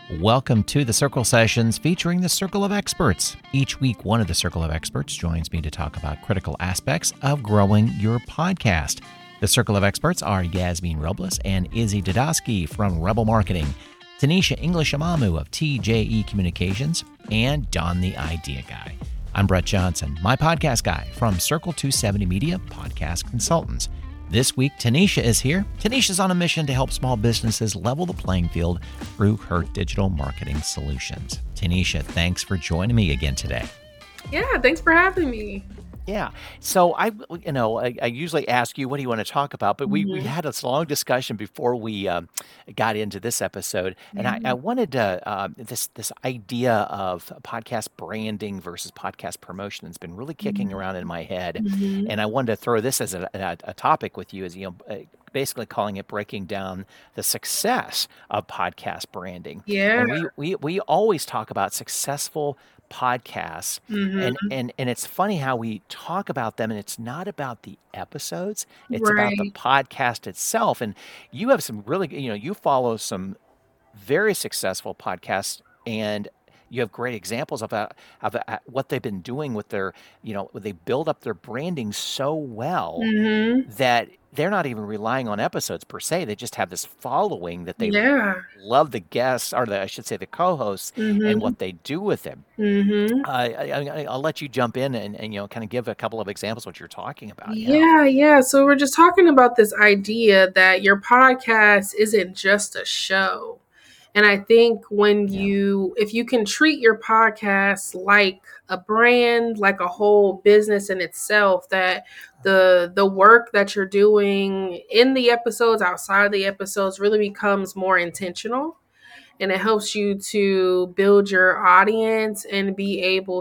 Welcome to the Circle Sessions featuring the Circle of Experts. Each week, one of the Circle of Experts joins me to talk about critical aspects of growing your podcast. The Circle of Experts are Yasmin Robles and Izzy Dudosky from Rebel Marketing, Tanisha English-Amamu of TJE Communications, and Don the Idea Guy. I'm Brett Johnson, my podcast guy from Circle 270 Media Podcast Consultants. This week, Tanisha is here. Tanisha's on a mission to help small businesses level the playing field through her digital marketing solutions. Tanisha, thanks for joining me again today. Yeah, thanks for having me. Yeah. So I usually ask you, what do you want to talk about? But we had this long discussion before we got into this episode. And I wanted to, this idea of podcast branding versus podcast promotion has been really kicking around in my head. And I wanted to throw this as a topic with you, as basically calling it breaking down the success of podcast branding. Yeah. And we always talk about successful podcasts, and it's funny how we talk about them, and it's not about the episodes, it's about the podcast itself. And you have some really, you follow some very successful podcasts, and you have great examples of what they've been doing with their, they build up their branding so well that they're not even relying on episodes per se. They just have this following that they love the guests, or I should say the co-hosts, and what they do with them. I'll let you jump in and kind of give a couple of examples of what you're talking about. Yeah. So we're just talking about this idea that your podcast isn't just a show. And I think if you can treat your podcast like a brand, like a whole business in itself, that the work that you're doing in the episodes, outside of the episodes, really becomes more intentional. And it helps you to build your audience and be able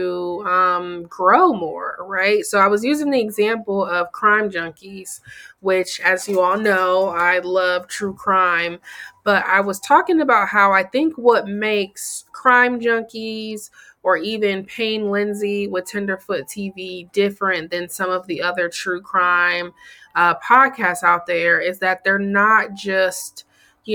to grow more, right? So I was using the example of Crime Junkies, which, as you all know, I love true crime. But I was talking about how I think what makes Crime Junkies or even Payne Lindsay with Tenderfoot TV different than some of the other true crime podcasts out there is that they're not just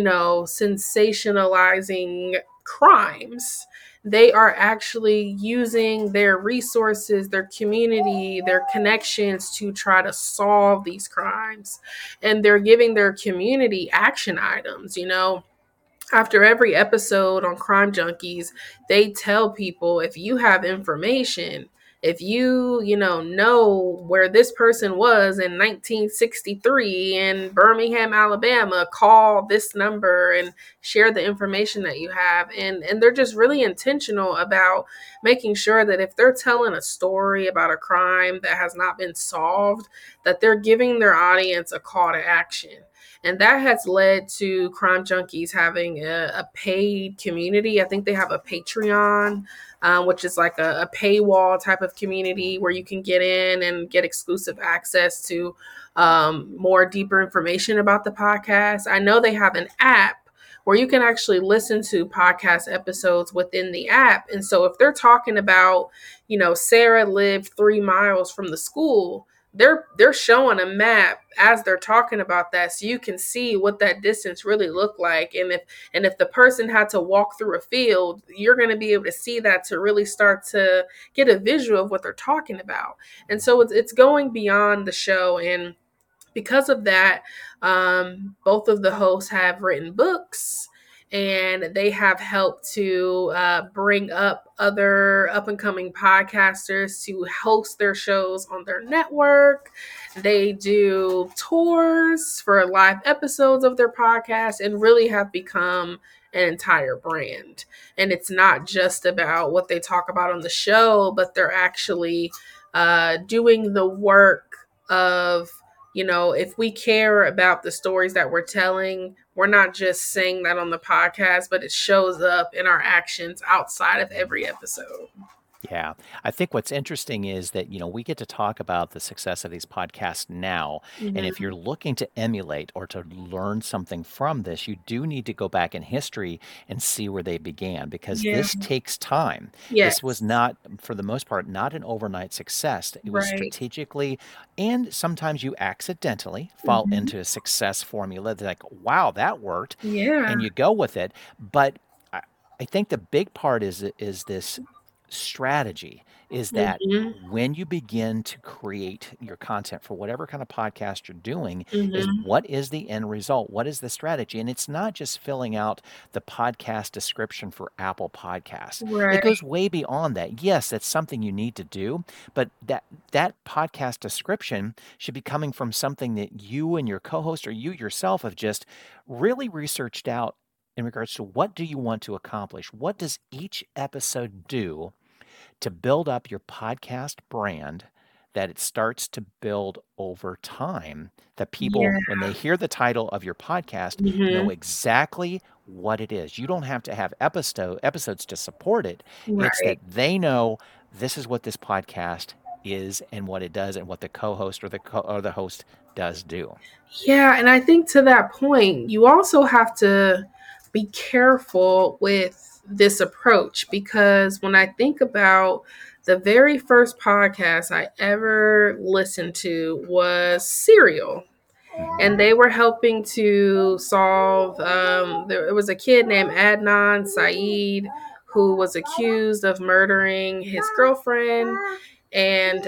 sensationalizing crimes. They are actually using their resources, their community, their connections to try to solve these crimes. And they're giving their community action items, After every episode on Crime Junkies, they tell people, if you have information, if you, know where this person was in 1963 in Birmingham, Alabama, call this number and share the information that you have. And they're just really intentional about making sure that if they're telling a story about a crime that has not been solved, that they're giving their audience a call to action. And that has led to Crime Junkies having a paid community. I think they have a Patreon, which is like a paywall type of community where you can get in and get exclusive access to more deeper information about the podcast. I know they have an app where you can actually listen to podcast episodes within the app. And so if they're talking about, Sarah lived 3 miles from the school, they're showing a map as they're talking about that, so you can see what that distance really looked like. And if the person had to walk through a field, you're going to be able to see that to really start to get a visual of what they're talking about. And so it's going beyond the show. And because of that, both of the hosts have written books, and they have helped to bring up other up-and-coming podcasters to host their shows on their network. They do tours for live episodes of their podcast and really have become an entire brand. And it's not just about what they talk about on the show, but they're actually doing the work of, if we care about the stories that we're telling, we're not just saying that on the podcast, but it shows up in our actions outside of every episode. Yeah. I think what's interesting is that, we get to talk about the success of these podcasts now. And if you're looking to emulate or to learn something from this, you do need to go back in history and see where they began, because this takes time. This was not, for the most part, not an overnight success. It was strategically, and sometimes you accidentally fall into a success formula that's like, wow, that worked. Yeah. And you go with it. But I think the big part is this strategy, is that Mhm. when you begin to create your content for whatever kind of podcast you're doing, is Mhm. what is the end result? What is the strategy? And it's not just filling out the podcast description for Apple Podcasts. It Right. goes way beyond that. Yes, that's something you need to do, but that podcast description should be coming from something that you and your co-host or you yourself have just really researched out in regards to what do you want to accomplish? What does each episode do to build up your podcast brand that it starts to build over time? That people, Yeah. when they hear the title of your podcast, know Mhm. exactly what it is. You don't have to have episodes to support it. It's that Right. they know this is what this podcast is and what it does and what the co-host or the host does do. Yeah, and I think to that point, you also have to be careful with this approach because when I think about the very first podcast I ever listened to was Serial. Mhm. And they were helping to solve. There was a kid named Adnan Saeed who was accused of murdering his girlfriend, and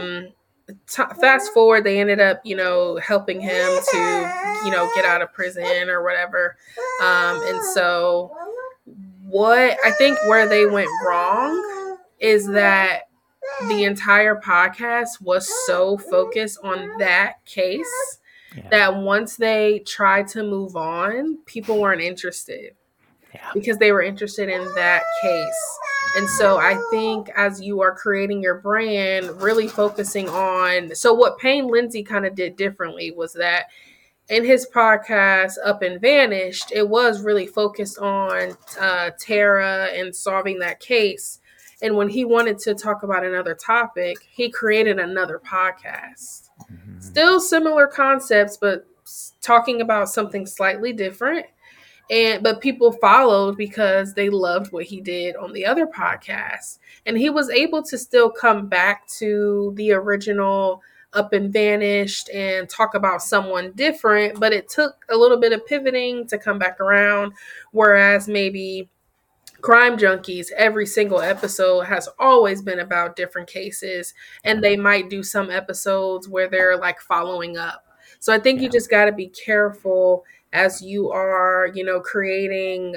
fast forward, they ended up, helping him to, get out of prison or whatever. And so, what I think where they went wrong is that the entire podcast was so focused on that case Yeah. that once they tried to move on, people weren't interested Yeah. because they were interested in that case. And so I think as you are creating your brand, really focusing on, so what Payne Lindsay kind of did differently was that in his podcast Up and Vanished, it was really focused on Tara and solving that case. And when he wanted to talk about another topic, he created another podcast. Mhm. Still similar concepts, but talking about something slightly different. But people followed because they loved what he did on the other podcast. And he was able to still come back to the original Up and Vanished and talk about someone different, but it took a little bit of pivoting to come back around. Whereas maybe Crime Junkies, every single episode has always been about different cases, Yeah. and they might do some episodes where they're like following up. So I think you Yeah. just got to be careful as you are, creating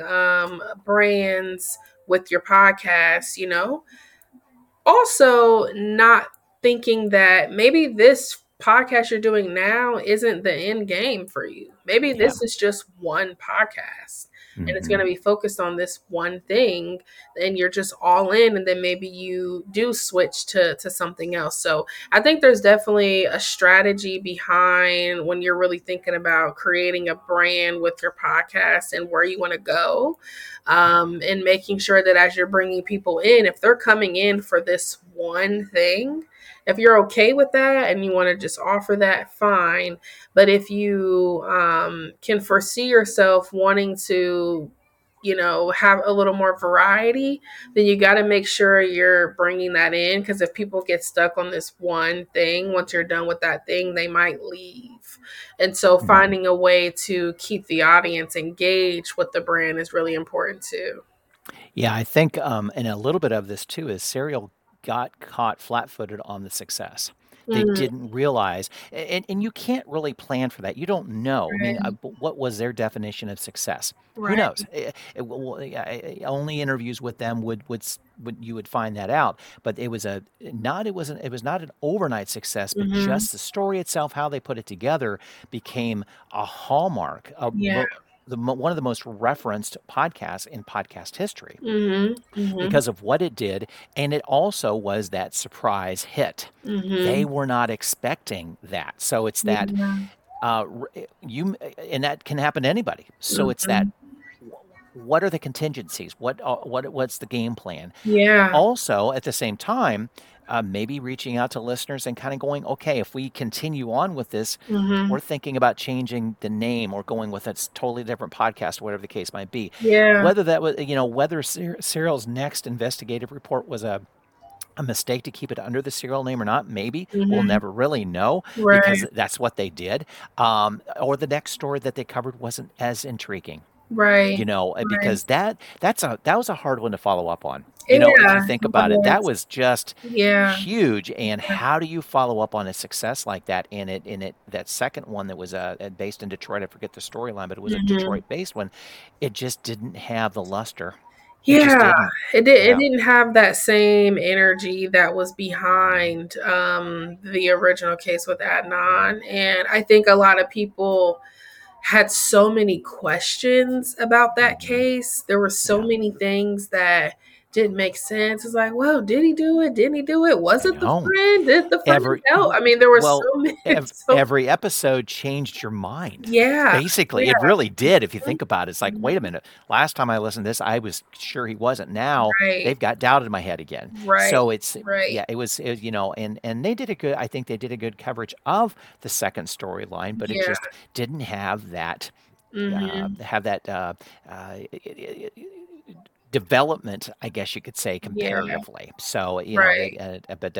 brands with your podcast, Also, not thinking that maybe this podcast you're doing now isn't the end game for you. Maybe Yeah. this is just one podcast and it's going to Mhm. be focused on this one thing and you're just all in, and then maybe you do switch to something else. So I think there's definitely a strategy behind when you're really thinking about creating a brand with your podcast and where you want to go, and making sure that as you're bringing people in, if they're coming in for this one thing, if you're okay with that and you want to just offer that, fine. But if you can foresee yourself wanting to, have a little more variety, then you got to make sure you're bringing that in. Because if people get stuck on this one thing, once you're done with that thing, they might leave. And so Mhm. finding a way to keep the audience engaged with the brand is really important too. Yeah, I think, and a little bit of this too is Serial got caught flat-footed on the success. They Mm, didn't realize, and you can't really plan for that. You don't know. I mean, right, what was their definition of success? Who right. knows? Only interviews with them would you would find that out. But it was it was not an overnight success, but Hmm. just the story itself, how they put it together, became a hallmark. Yeah. One of the most referenced podcasts in podcast history Hmm. Hmm. because of what it did, and it also was that surprise hit. They Hmm. were not expecting that. So it's that Yeah. you and that can happen to anybody. So it's that Hmm. what are the contingencies? What's the game plan? Yeah. Also, at the same time, maybe reaching out to listeners and kind of going, okay, if we continue on with this, Hmm. we're thinking about changing the name or going with a totally different podcast, whatever the case might be. Yeah. Whether that was, whether Serial's next investigative report was a mistake to keep it under the Serial name or not, maybe we'll Hmm. never really know Right. because that's what they did. Or the next story that they covered wasn't as intriguing. Right. Right. because that was a hard one to follow up on. If you Yeah, think it about it, that was. was just Yeah. huge. And Yeah. how do you follow up on a success like that? That second one that was based in Detroit, I forget the storyline, but it was a Mhm. Detroit based one. It just didn't have the luster. It just Yeah, didn't. it Yeah. didn't have that same energy that was behind the original case with Adnan, and I think a lot of people had so many questions about that Hmm. case. There were so Yeah. many things that didn't make sense. It's like, well, did he do it? Didn't he do it? Was I it the know. friend? Did the friend Every help? I mean, there were so well, many. So every episode changed your mind. yeah, Basically, yeah, it really did if you mhm, think about it. It's like, wait a mhm. minute. Last time I listened to this, I was sure he wasn't. Now Right, they've got doubt in my head again. right, So right. yeah, it was, and they did a good. I think they did a good coverage of the second storyline, but it Yeah. just didn't have that Hmm. uh, development, I guess you could say, Yeah. comparatively. So, Right. but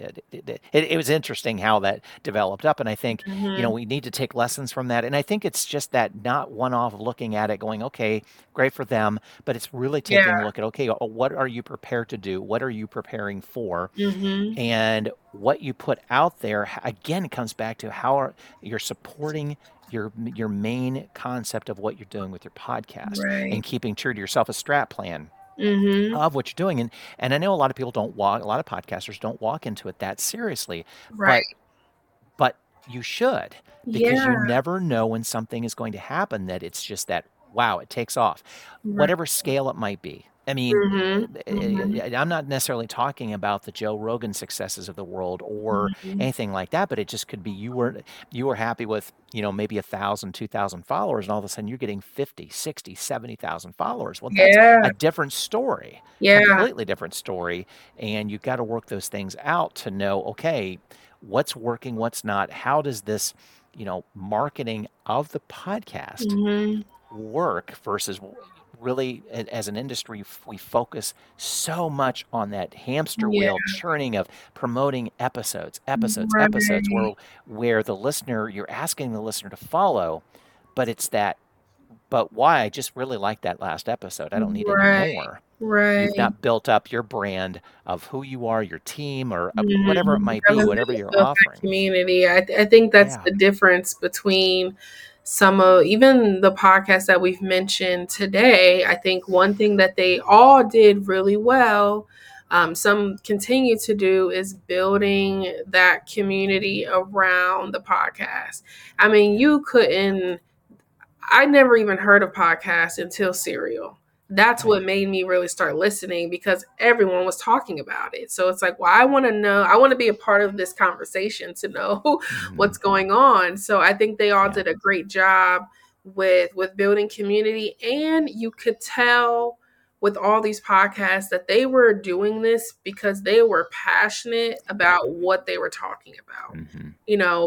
it was interesting how that developed up. And I think, Hmm. we need to take lessons from that. And I think it's just that not one off looking at it going, okay, great for them. But it's really taking a Yeah. look at, okay, what are you prepared to do? What are you preparing for? Hmm. And what you put out there, again, it comes back to you're supporting your main concept of what you're doing with your podcast and Right. keeping true to yourself a strat plan Hmm. of what you're doing. And I know a lot of people a lot of podcasters don't walk into it that seriously, but Right. but you should, because you Yeah. never know when something is going to happen that it's just that, wow, it takes off, Right. whatever scale it might be. I mean, Hmm. Hmm. I'm not necessarily talking about the Joe Rogan successes of the world or Hmm. anything like that, but it just could be you were happy with, maybe 1,000, 2,000 followers, and all of a sudden you're getting 50, 60, 70,000 followers. Well, that's Yeah. a different story, Yeah. completely different story. And you've got to work those things out to know, okay, what's working, what's not. How does this, marketing of the podcast Hmm. work versus really as an industry, we focus so much on that hamster Yeah. wheel churning of promoting episodes Right. where the listener, you're asking the listener to follow, but it's that, but why? I just really like that last episode. I don't need any Right. more. You've Right. not built up your brand of who you are, your team, or whatever it Mhm. might be, Haven't whatever really you're built that offering. community. I think that's Yeah. the difference between some of even the podcasts that we've mentioned today. I think one thing that they all did really well, some continue to do, is building that community around the podcast. I mean, Yeah. you couldn't I never even heard of podcasts until Serial. That's Right. what made me really start listening because everyone was talking about it. So it's like, well, I want to know, I want to be a part of this conversation to know Hmm. what's going on. So I think they all Yeah. did a great job with building community, and you could tell with all these podcasts that they were doing this because they were passionate Yep. about what they were talking about. Hmm.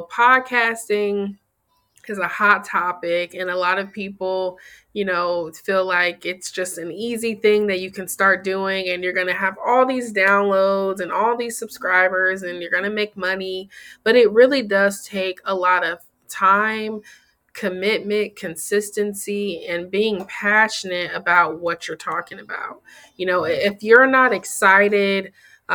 Podcasting is a hot topic, and a lot of people feel like it's just an easy thing that you can start doing, and you're going to have all these downloads and all these subscribers and you're going to make money. But it really does take a lot of time, commitment, consistency, and being passionate about what you're talking about. Yeah. If you're not excited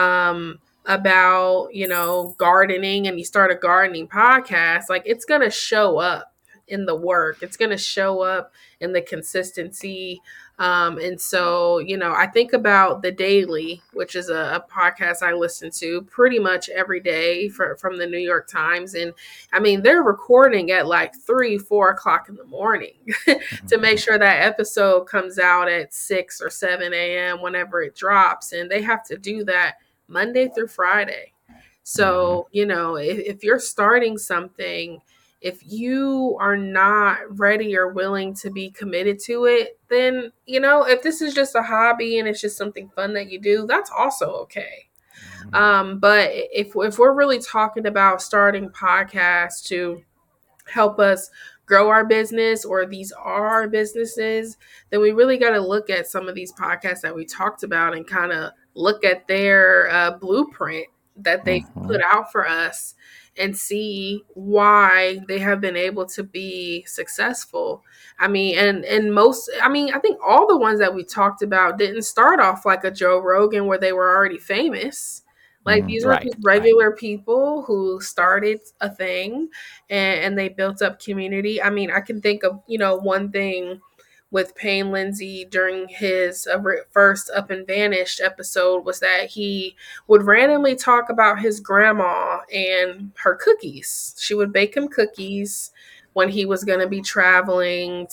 about, gardening, and you start a gardening podcast, like, it's going to show up in the work, it's going to show up in the consistency. And so, I think about The Daily, which is a podcast I listen to pretty much every day from the New York Times. And I mean, they're recording at like 3, 4 o'clock in the morning to make Hmm. sure that episode comes out at 6 or 7 a.m. whenever it drops. And they have to do that Monday through Friday. Hmm. So, if you're starting something, if you are not ready or willing to be committed to it, then, if this is just a hobby and it's just something fun that you do, that's also okay. Hmm. But if we're really talking about starting podcasts to help us grow our business, or these are our businesses, then we really got to look at some of these podcasts that we talked about and kind of look at their blueprint that they Hmm. put out for us, and see why they have been able to be successful. I mean, and most, I mean, I think all the ones that we talked about didn't start off like a Joe Rogan where they were already famous. Like these were Right, just right. regular people who started a thing, and they built up community. I mean, I can think of, one thing with Payne Lindsay during his first Up and Vanished episode was that he would randomly talk about his grandma and her cookies. She would bake him cookies when he was going to be traveling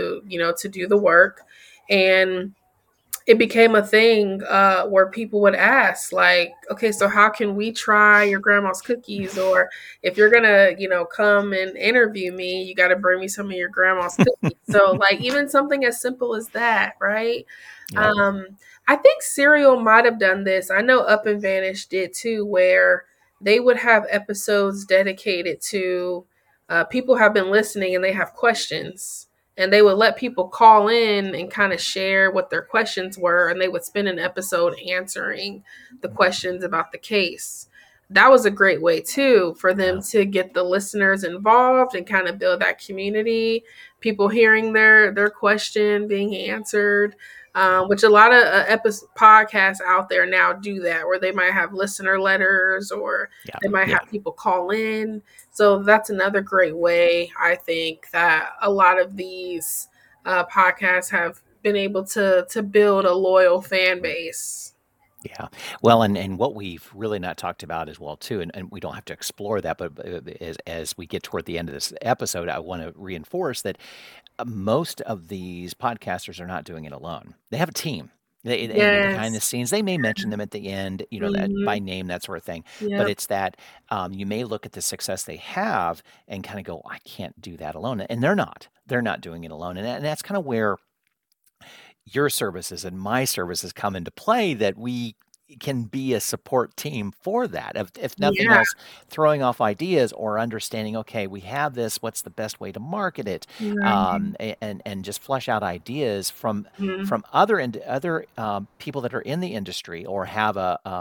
to do the work. And it became a thing where people would ask, like, okay, so how can we try your grandma's cookies? Or if you're gonna, come and interview me, you got to bring me some of your grandma's cookies. So, like, even something as simple as that, right? Yep. I think Serial might have done this. I know Up and Vanish did too, where they would have episodes dedicated to people have been listening and they have questions, and they would let people call in and kind of share what their questions were, and they would spend an episode answering the questions about the case. That was a great way too for them Yeah. to get the listeners involved and kind of build that community, people hearing their question being answered. Which a lot of podcasts out there now do that, where they might have listener letters or Yeah. they might Yeah. have people call in. So that's another great way, I think, that a lot of these podcasts have been able to build a loyal fan base. Yeah. Well, and what we've really not talked about as well too, and we don't have to explore that, but as we get toward the end of this episode, I want to reinforce that most of these podcasters are not doing it alone. They have a team. Behind the Yes. scenes, they may mention them at the end, that Mm-hmm. by name, that sort of thing. But Yep. it's that you may look at the success they have and kind of go, I can't do that alone. And they're not. They're not doing it alone. And that's kind of where your services and my services come into play, that we can be a support team for that. If nothing Yeah. else, throwing off ideas or understanding, okay, we have this, what's the best way to market it? Right. And just flesh out ideas from Mhm. other people that are in the industry or have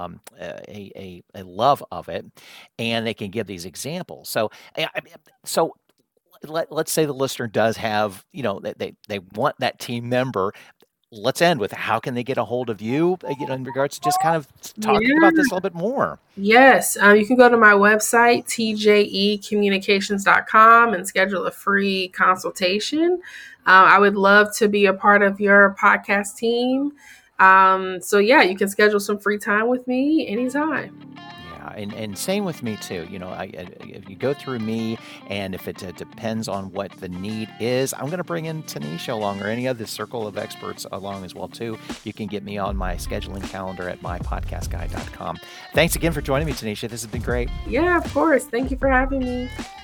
a love of it, and they can give these examples. So let's say the listener does have, they want that team member. Let's end with, how can they get a hold of you, in regards to just kind of talking about Yeah. this a little bit more? Yes. You can go to my website, tjecommunications.com, and schedule a free consultation. I would love to be a part of your podcast team. So, yeah, you can schedule some free time with me anytime. Yeah, and same with me too. If you go through me, and if it depends on what the need is, I'm going to bring in Tanisha along, or any other circle of experts along as well too. You can get me on my scheduling calendar at mypodcastguy.com. Thanks again for joining me, Tanisha. This has been great. Yeah, of course. Thank you for having me.